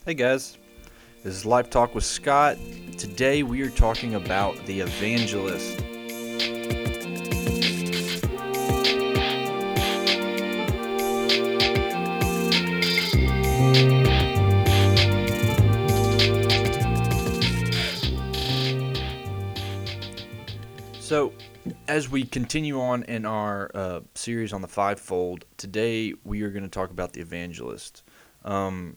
Hey guys, this is Life Talk with Scott. Today we are talking about the evangelist. So, as we continue on in our series on the fivefold, today we are going to talk about the evangelist. Um,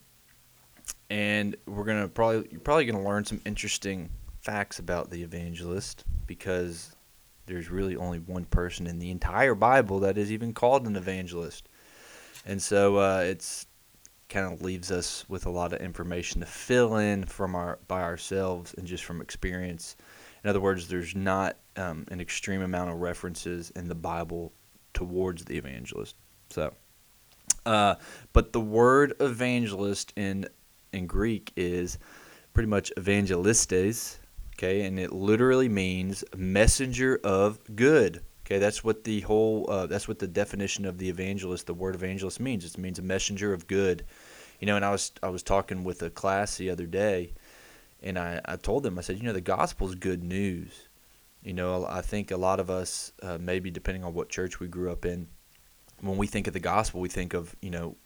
and you're probably going to learn some interesting facts about the evangelist because there's really only one person in the entire Bible that is even called an evangelist. And so it's kind of leaves us with a lot of information to fill in by ourselves and just from experience. In other words, there's not an extreme amount of references in the Bible towards the evangelist. So, uh, but the word evangelist in Greek is pretty much evangelistes, okay, and it literally means messenger of good. Okay, that's what the definition of the evangelist, the word evangelist means. It means a messenger of good. And I was talking with a class the other day, and I told them, I said, the gospel is good news. I think a lot of us, maybe depending on what church we grew up in, when we think of the gospel, we think of,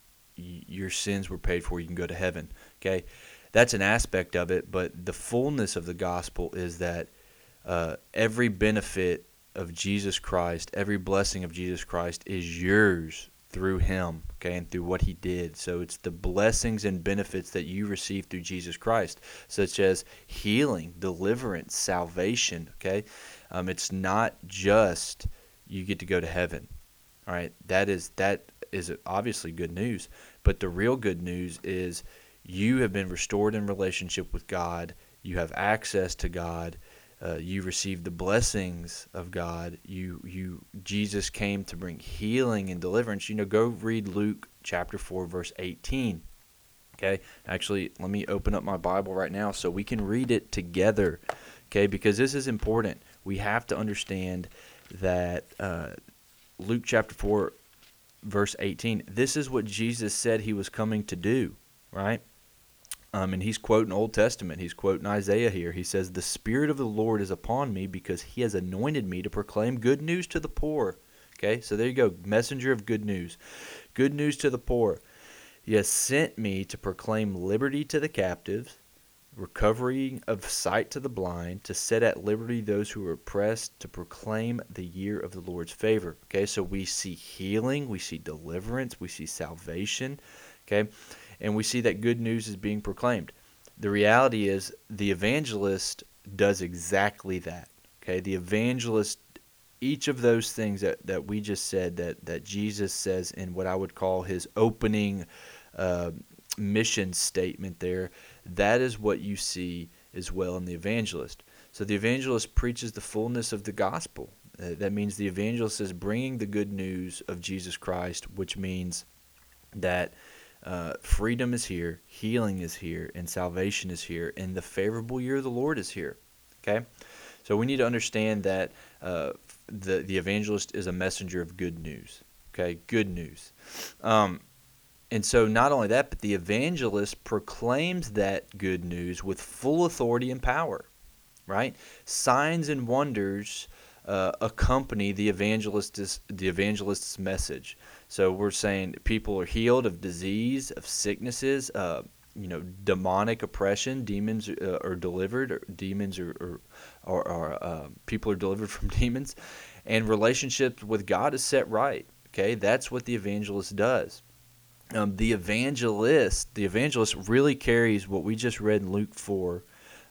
your sins were paid for, you can go to heaven. Okay, that's an aspect of it, but the fullness of the gospel is that every benefit of Jesus Christ, every blessing of Jesus Christ is yours through him, okay, and through what he did. So it's the blessings and benefits that you receive through Jesus Christ, such as healing, deliverance, salvation, okay? It's not just you get to go to heaven, all right? That is obviously good news, but the real good news is you have been restored in relationship with God. You have access to God. You receive the blessings of God. Jesus came to bring healing and deliverance. Go read Luke chapter 4, verse 18. Okay, actually, let me open up my Bible right now so we can read it together. Okay, because this is important. We have to understand that Luke chapter 4, verse 18. This is what Jesus said he was coming to do. Right. And he's quoting Old Testament. He's quoting Isaiah here. He says, "The Spirit of the Lord is upon me because he has anointed me to proclaim good news to the poor." Okay, so there you go. Messenger of good news. Good news to the poor. He has sent me to proclaim liberty to the captives, recovery of sight to the blind, to set at liberty those who are oppressed, to proclaim the year of the Lord's favor. Okay, so we see healing, we see deliverance, we see salvation. Okay, and we see that good news is being proclaimed. The reality is the evangelist does exactly that. Okay, the evangelist, each of those things that we just said, that Jesus says in what I would call his opening uh, mission statement there, that is what you see as well in the evangelist. So the evangelist preaches the fullness of the gospel. That means the evangelist is bringing the good news of Jesus Christ, which means that freedom is here, healing is here, and salvation is here, and the favorable year of the Lord is here. Okay, so we need to understand that the evangelist is a messenger of good news. Okay, good news. Um, and so not only that, but the evangelist proclaims that good news with full authority and power. Right, signs and wonders accompany the evangelist's message. So we're saying people are healed of disease, of sicknesses, demonic oppression. Demons are delivered, or people are delivered from demons, and relationships with God is set right. Okay, that's what the evangelist does. The evangelist really carries what we just read in Luke 4.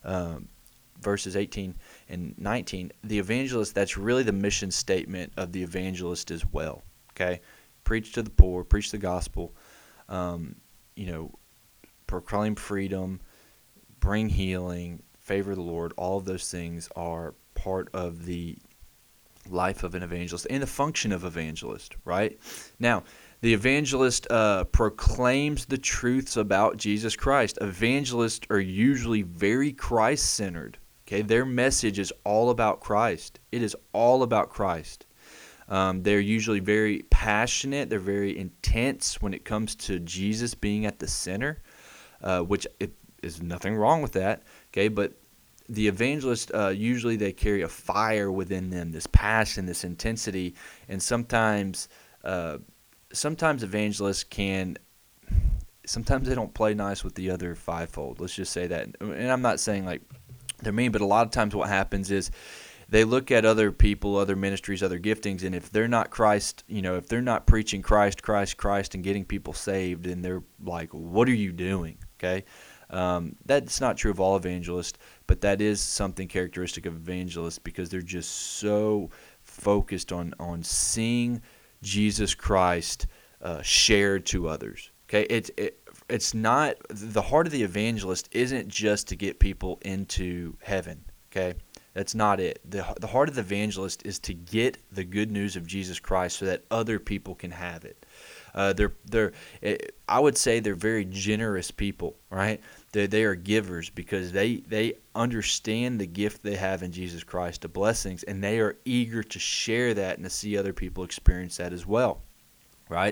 Verses 18 and 19, the evangelist, that's really the mission statement of the evangelist as well. Okay, preach to the poor, preach the gospel, um, you know, proclaim freedom, bring healing, favor the Lord. All of those things are part of the life of an evangelist and the function of evangelist. Right now, the evangelist proclaims the truths about Jesus Christ. Evangelists are usually very Christ-centered. Okay, their message is all about Christ. It is all about Christ. They're usually very passionate. They're very intense when it comes to Jesus being at the center. which it is nothing wrong with that. Okay, but the evangelist, usually they carry a fire within them, this passion, this intensity, and sometimes evangelists sometimes they don't play nice with the other fivefold. Let's just say that. And I'm not saying like they're mean, but a lot of times what happens is they look at other people, other ministries, other giftings, and if they're not Christ, if they're not preaching Christ, Christ, Christ, and getting people saved, then they're like, what are you doing? Okay? That's not true of all evangelists, but that is something characteristic of evangelists because they're just so focused on seeing Jesus Christ shared to others. Okay, it's not, the heart of the evangelist isn't just to get people into heaven. Okay, that's not it. The heart of the evangelist is to get the good news of Jesus Christ so that other people can have it. I would say they're very generous people, right? They are givers because they understand the gift they have in Jesus Christ, the blessings, and they are eager to share that and to see other people experience that as well, right?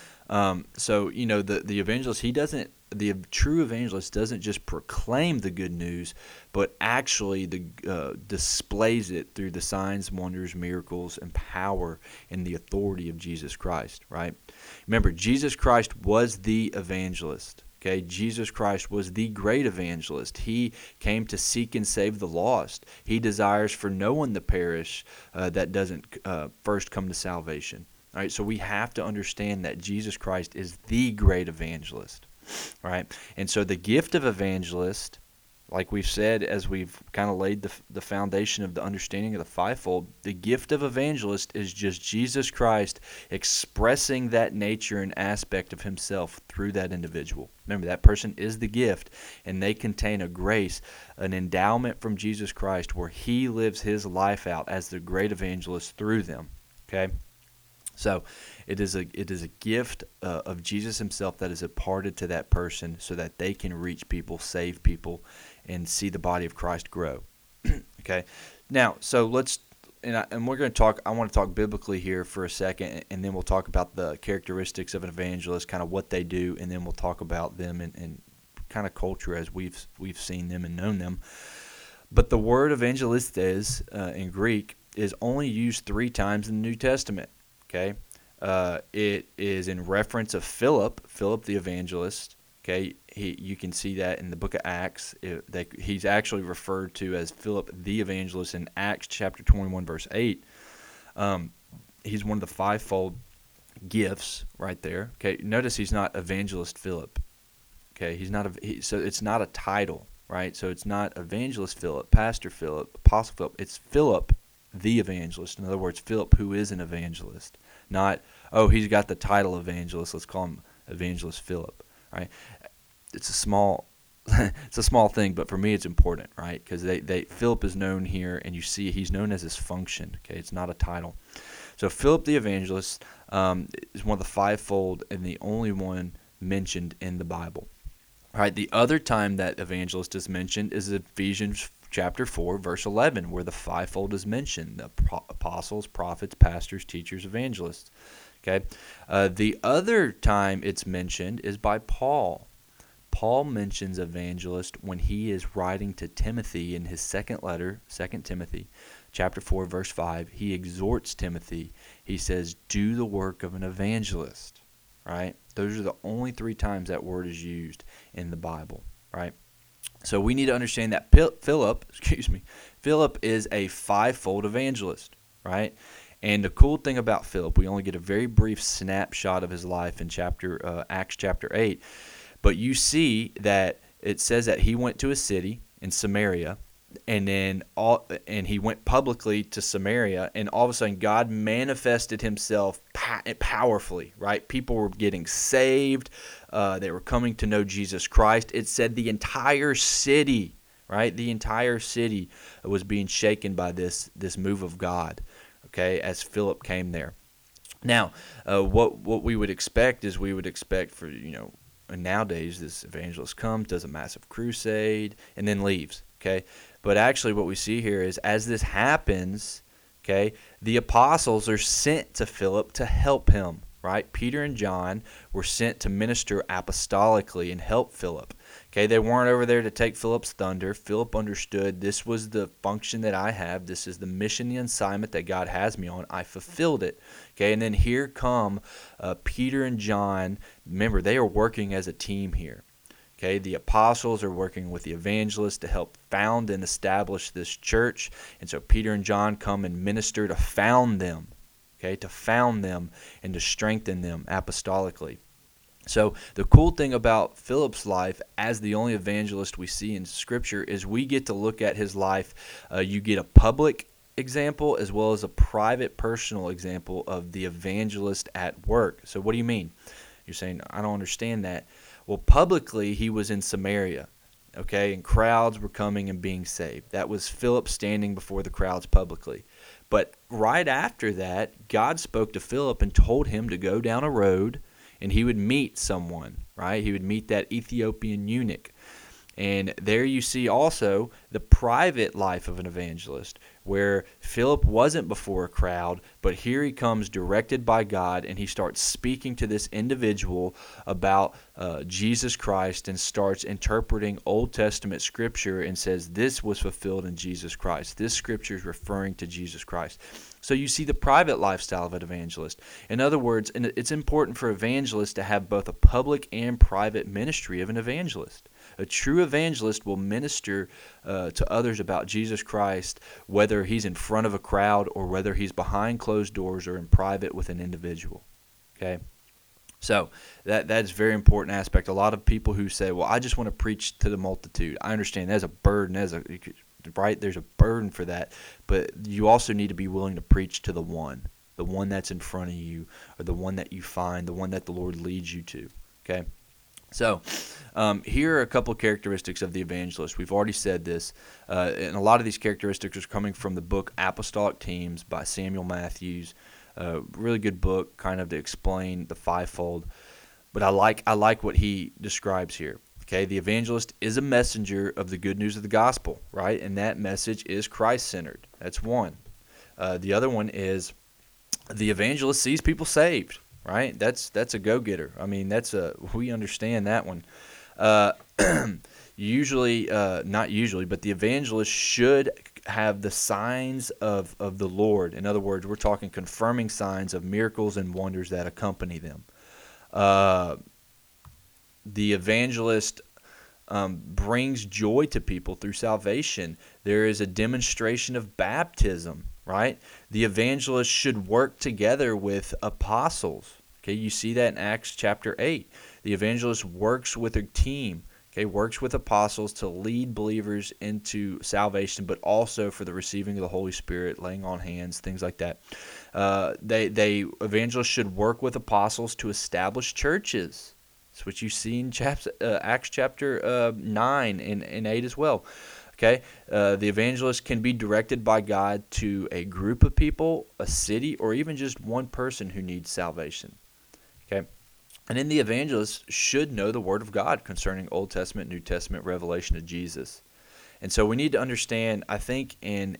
So the evangelist, the true evangelist doesn't just proclaim the good news, but actually displays it through the signs, wonders, miracles, and power and the authority of Jesus Christ, right? Remember, Jesus Christ was the evangelist. Okay, Jesus Christ was the great evangelist. He came to seek and save the lost. He desires for no one to perish that doesn't first come to salvation. All right, so we have to understand that Jesus Christ is the great evangelist, right? And so the gift of evangelist, like we've said, as we've kind of laid the foundation of the understanding of the fivefold, the gift of evangelist is just Jesus Christ expressing that nature and aspect of himself through that individual. Remember, that person is the gift, and they contain a grace, an endowment from Jesus Christ where he lives his life out as the great evangelist through them, okay? So it is a gift of Jesus himself that is imparted to that person so that they can reach people, save people, and see the body of Christ grow. Okay. Now, so and we're going to talk, I want to talk biblically here for a second, and then we'll talk about the characteristics of an evangelist, kind of what they do, and then we'll talk about them and kind of culture as we've seen them and known them. But the word evangelistes in Greek is only used 3 times in the New Testament. Okay, it is in reference of Philip the evangelist. Okay, you can see that in the book of Acts. He's actually referred to as Philip the evangelist in Acts chapter 21, verse 8. He's one of the fivefold gifts right there. Okay, notice he's not evangelist Philip. Okay, he's not so it's not a title, right? So it's not evangelist Philip, pastor Philip, apostle Philip. It's Philip the evangelist. In other words, Philip who is an evangelist. Not, he's got the title evangelist, let's call him evangelist Philip, right? It's a small thing, but for me it's important, right? Because Philip is known here, and you see he's known as his function. Okay, it's not a title. So Philip the evangelist is one of the fivefold and the only one mentioned in the Bible. All right, the other time that evangelist is mentioned is Ephesians chapter 4, verse 11, where the fivefold is mentioned: the apostles, prophets, pastors, teachers, evangelists. Okay, the other time it's mentioned is by Paul. Paul mentions evangelist when he is writing to Timothy in his second letter, 2 Timothy, chapter 4, verse 5. He exhorts Timothy. He says, do the work of an evangelist, right? Those are the only 3 times that word is used in the Bible, right? So we need to understand that Philip is a fivefold evangelist, right? And the cool thing about Philip, we only get a very brief snapshot of his life in Acts chapter 8, but you see that it says that he went to a city in Samaria, and he went publicly to Samaria, and all of a sudden God manifested himself powerfully, right? People were getting saved. They were coming to know Jesus Christ. It said the entire city, right? The entire city was being shaken by this move of God, okay, as Philip came there. Now, what we would expect is for, nowadays this evangelist comes, does a massive crusade, and then leaves, okay? But actually what we see here is as this happens, okay, the apostles are sent to Philip to help him, right? Peter and John were sent to minister apostolically and help Philip. Okay, they weren't over there to take Philip's thunder. Philip understood this was the function that I have. This is the mission, the assignment that God has me on. I fulfilled it. Okay, and then here come Peter and John. Remember, they are working as a team here. Okay, the apostles are working with the evangelists to help found and establish this church. And so Peter and John come and minister to found them. Okay, to found them and to strengthen them apostolically. So the cool thing about Philip's life as the only evangelist we see in Scripture is we get to look at his life. You get a public example as well as a private, personal example of the evangelist at work. So what do you mean? You're saying, I don't understand that. Well, publicly, he was in Samaria, okay, and crowds were coming and being saved. That was Philip standing before the crowds publicly. But right after that, God spoke to Philip and told him to go down a road and he would meet someone, right? He would meet that Ethiopian eunuch. And there you see also the private life of an evangelist, where Philip wasn't before a crowd, but here he comes directed by God, and he starts speaking to this individual about Jesus Christ and starts interpreting Old Testament Scripture and says this was fulfilled in Jesus Christ. This Scripture is referring to Jesus Christ. So you see the private lifestyle of an evangelist. In other words, and it's important for evangelists to have both a public and private ministry of an evangelist. A true evangelist will minister to others about Jesus Christ, whether he's in front of a crowd or whether he's behind closed doors or in private with an individual. Okay? So that's a very important aspect. A lot of people who say, well, I just want to preach to the multitude. I understand there's a burden, right? There's a burden for that. But you also need to be willing to preach to the one that's in front of you, or the one that you find, the one that the Lord leads you to. Okay? So here are a couple of characteristics of the evangelist. We've already said this, and a lot of these characteristics are coming from the book Apostolic Teams by Samuel Matthews. Really good book, kind of to explain the fivefold. But I like what he describes here. Okay, the evangelist is a messenger of the good news of the gospel, right? And that message is Christ-centered. That's one. The other one is the evangelist sees people saved. Right, that's a go-getter. I mean, we understand that one. Usually, not usually, but the evangelist should have the signs of the Lord. In other words, we're talking confirming signs of miracles and wonders that accompany them. The evangelist brings joy to people through salvation. There is a demonstration of baptism. Right? The evangelist should work together with apostles. Okay, you see that in Acts chapter 8. The evangelist works with a team, okay, works with apostles to lead believers into salvation, but also for the receiving of the Holy Spirit, laying on hands, things like that. Evangelists should work with apostles to establish churches. That's what you see in Acts chapter 9 and 8 as well. Okay, the evangelist can be directed by God to a group of people, a city, or even just one person who needs salvation. Okay, and then the evangelist should know the Word of God concerning Old Testament, New Testament revelation of Jesus. And so we need to understand, I think,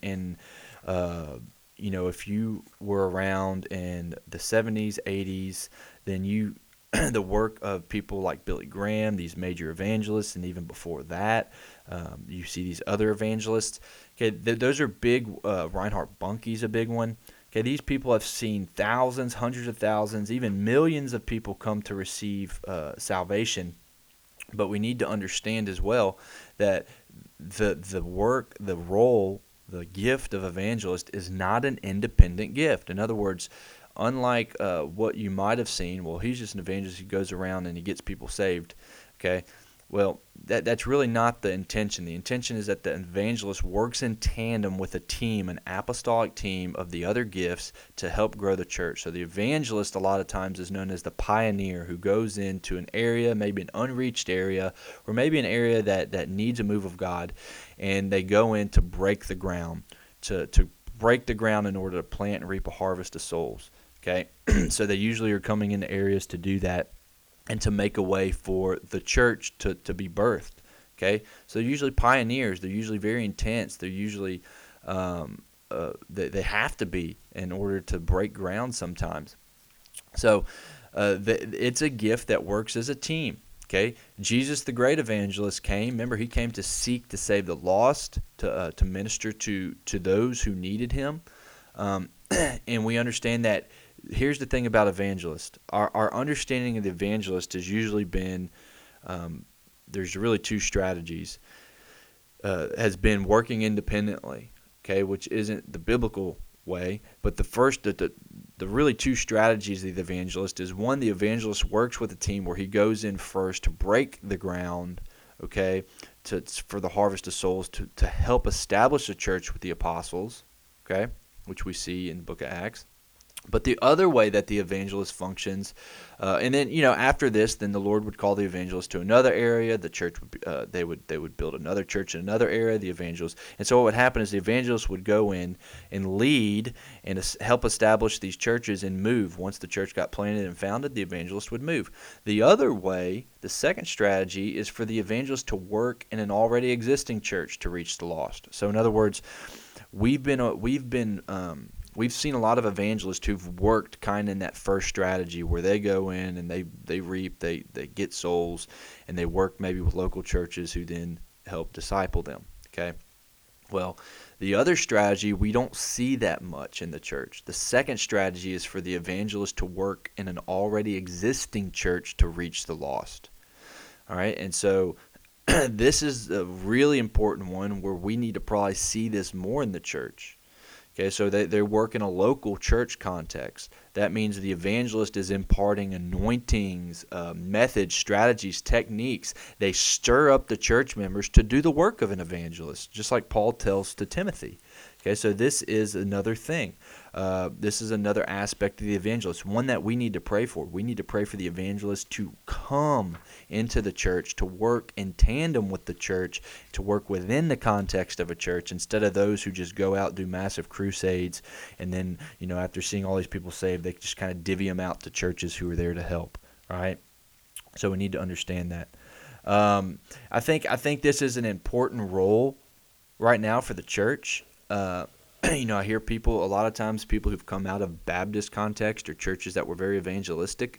if you were around in the 70s, 80s, then the work of people like Billy Graham, these major evangelists, and even before that, you see these other evangelists. Okay, those are big. Reinhard Bonnke's a big one. Okay, these people have seen thousands, hundreds of thousands, even millions of people come to receive salvation. But we need to understand as well that the work, the role, the gift of evangelist is not an independent gift. In other words, unlike what you might have seen, well, he's just an evangelist who goes around and he gets people saved. Okay, well, that's really not the intention. The intention is that the evangelist works in tandem with a team, an apostolic team of the other gifts to help grow the church. So the evangelist a lot of times is known as the pioneer who goes into an area, maybe an unreached area, or maybe an area that needs a move of God, and they go in to break the ground, to break the ground in order to plant and reap a harvest of souls. Okay, so they usually are coming into areas to do that and to make a way for the church to be birthed. Okay, so they're usually pioneers. They're usually very intense. They're usually they have to be in order to break ground sometimes. So it's a gift that works as a team. Okay, Jesus, the great evangelist, came. Remember, he came to seek to save the lost, to minister to those who needed him. Um, and we understand that. Here's the thing about evangelist. Our understanding of the evangelist has usually been there's really two strategies. Has been working independently, okay, which isn't the biblical way. But the really two strategies of the evangelist is one, the evangelist works with a team where he goes in first to break the ground, okay, for the harvest of souls, to help establish a church with the apostles, okay, which we see in the book of Acts. But the other way that the evangelist functions, and then after this, then the Lord would call the evangelist to another area. The church would they would build another church in another area. The evangelist, and so what would happen is the evangelist would go in and lead and help establish these churches and move. Once the church got planted and founded, the evangelist would move. The other way, the second strategy, is for the evangelist to work in an already existing church to reach the lost. So in other words, we've seen a lot of evangelists who've worked kind of in that first strategy where they go in and they reap, they get souls, and they work maybe with local churches who then help disciple them. Okay. Well, the other strategy, we don't see that much in the church. The second strategy is for the evangelist to work in an already existing church to reach the lost. All right. And so this is a really important one where we need to probably see this more in the church. Okay, so they work in a local church context. That means the evangelist is imparting anointings, methods, strategies, techniques. They stir up the church members to do the work of an evangelist, just like Paul tells to Timothy. Okay, so this is another thing. This is another aspect of the evangelist, one that we need to pray for. We need to pray for the evangelist to come into the church, to work in tandem with the church, to work within the context of a church, instead of those who just go out, do massive crusades, and then, after seeing all these people saved, they just kind of divvy them out to churches who are there to help. All right? So we need to understand that. I think this is an important role right now for the church. I hear a lot of times people who've come out of Baptist context or churches that were very evangelistic,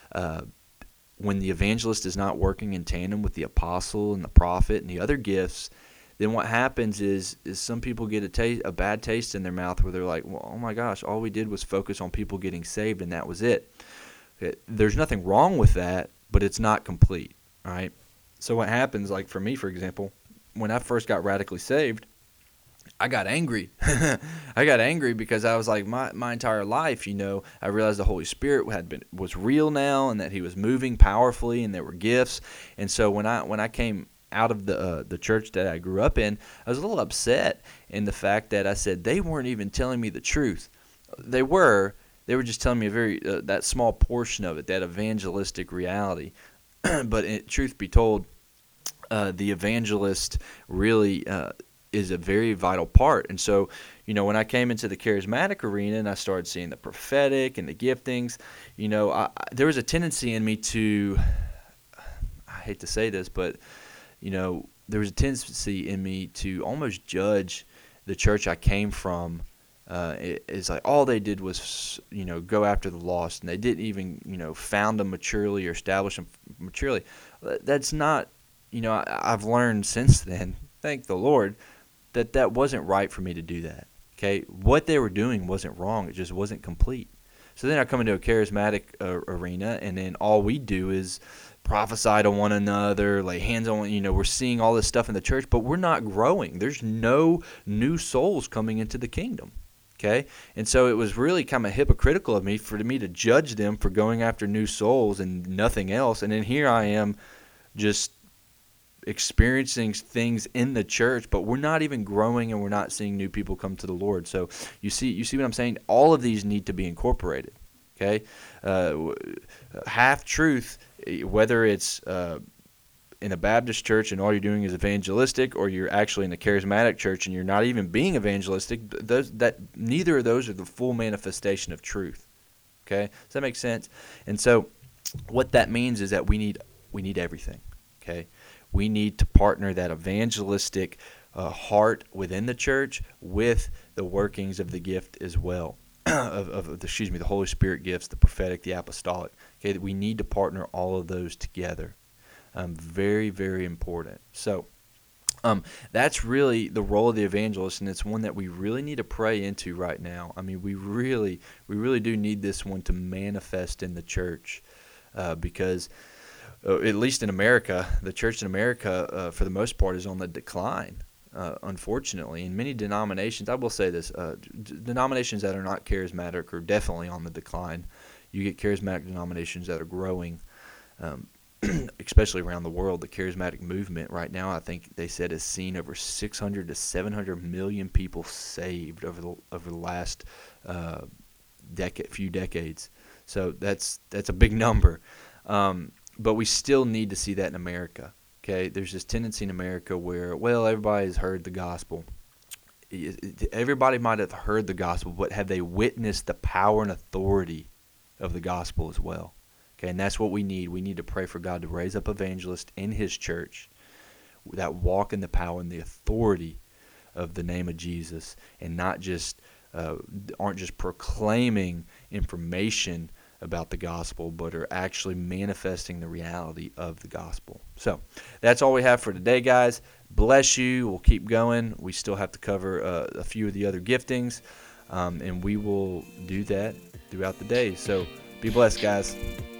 when the evangelist is not working in tandem with the apostle and the prophet and the other gifts, then what happens is some people get a bad taste in their mouth where they're like, well, oh my gosh, all we did was focus on people getting saved and that was it. There's nothing wrong with that, but it's not complete, all right? So what happens, like for me, for example, when I first got radically saved, I got angry. I got angry because I was like, my entire life, I realized the Holy Spirit was real now, and that He was moving powerfully, and there were gifts. And so when I came out of the church that I grew up in, I was a little upset in the fact that I said they weren't even telling me the truth. They were just telling me a very that small portion of it, that evangelistic reality. But truth be told, the evangelist really is a very vital part. And so, when I came into the charismatic arena and I started seeing the prophetic and the giftings, there was a tendency in me to, I hate to say this, but, there was a tendency in me to almost judge the church I came from. It's like all they did was, go after the lost, and they didn't even, found them maturely or establish them maturely. That's not, I've learned since then, thank the Lord, that wasn't right for me to do that. Okay, what they were doing wasn't wrong. It just wasn't complete. So then I come into a charismatic arena, and then all we do is prophesy to one another, lay hands on. We're seeing all this stuff in the church, but we're not growing. There's no new souls coming into the kingdom. Okay, and so it was really kind of hypocritical of me for me to judge them for going after new souls and nothing else. And then here I am, just experiencing things in the church, but we're not even growing, and we're not seeing new people come to the Lord. So you see what I'm saying? All of these need to be incorporated. Okay, half truth, whether it's in a Baptist church and all you're doing is evangelistic, or you're actually in a charismatic church and you're not even being evangelistic, neither of those are the full manifestation of truth. Okay, does that make sense? And so what that means is that we need everything. Okay. We need to partner that evangelistic heart within the church with the workings of the gift as well. the Holy Spirit gifts, the prophetic, the apostolic. Okay, that we need to partner all of those together. Very, very important. So that's really the role of the evangelist, and it's one that we really need to pray into right now. I mean, we really do need this one to manifest in the church, because at least in America, the church in America, for the most part, is on the decline. Unfortunately, in many denominations, I will say this: denominations that are not charismatic are definitely on the decline. You get charismatic denominations that are growing. Especially around the world, the charismatic movement right now, I think they said, has seen over 600 to 700 million people saved over the last few decades. So that's a big number, but we still need to see that in America. Okay, there's this tendency in America where, well, everybody's heard the gospel. Everybody might have heard the gospel, but have they witnessed the power and authority of the gospel as well? Okay, and that's what we need. We need to pray for God to raise up evangelists in His church that walk in the power and the authority of the name of Jesus, and not just aren't just proclaiming information about the gospel, but are actually manifesting the reality of the gospel. So that's all we have for today, guys. Bless you. We'll keep going. We still have to cover a few of the other giftings, and we will do that throughout the day. So be blessed, guys.